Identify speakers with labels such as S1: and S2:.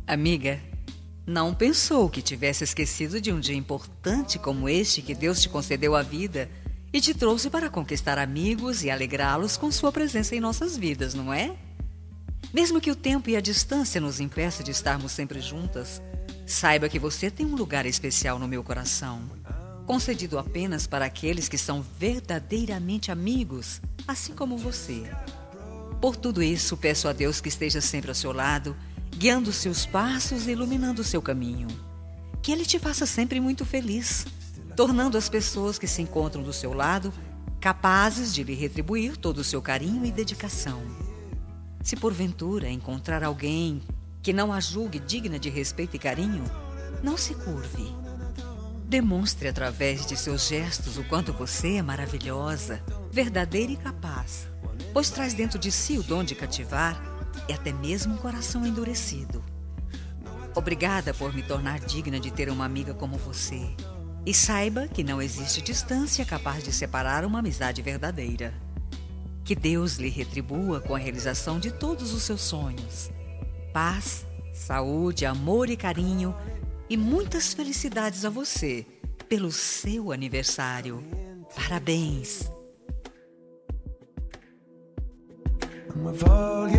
S1: Amiga, não pensou que tivesse esquecido de um dia importante como este que Deus te concedeu à vida e te trouxe para conquistar amigos e alegrá-los com sua presença em nossas vidas, não é? Mesmo que o tempo e a distância nos impeçam de estarmos sempre juntas, saiba que você tem um lugar especial no meu coração, concedido apenas para aqueles que são verdadeiramente amigos, assim como você. Por tudo isso, peço a Deus que esteja sempre ao seu lado, guiando seus passos e iluminando o seu caminho. Que Ele te faça sempre muito feliz, tornando as pessoas que se encontram do seu lado capazes de lhe retribuir todo o seu carinho e dedicação. Se porventura encontrar alguém que não a julgue digna de respeito e carinho, não se curve. Demonstre através de seus gestos o quanto você é maravilhosa, verdadeira e capaz, pois traz dentro de si o dom de cativar e até mesmo um coração endurecido. Obrigada por me tornar digna de ter uma amiga como você. E saiba que não existe distância capaz de separar uma amizade verdadeira. Que Deus lhe retribua com a realização de todos os seus sonhos. Paz, saúde, amor e carinho e muitas felicidades a você pelo seu aniversário. Parabéns!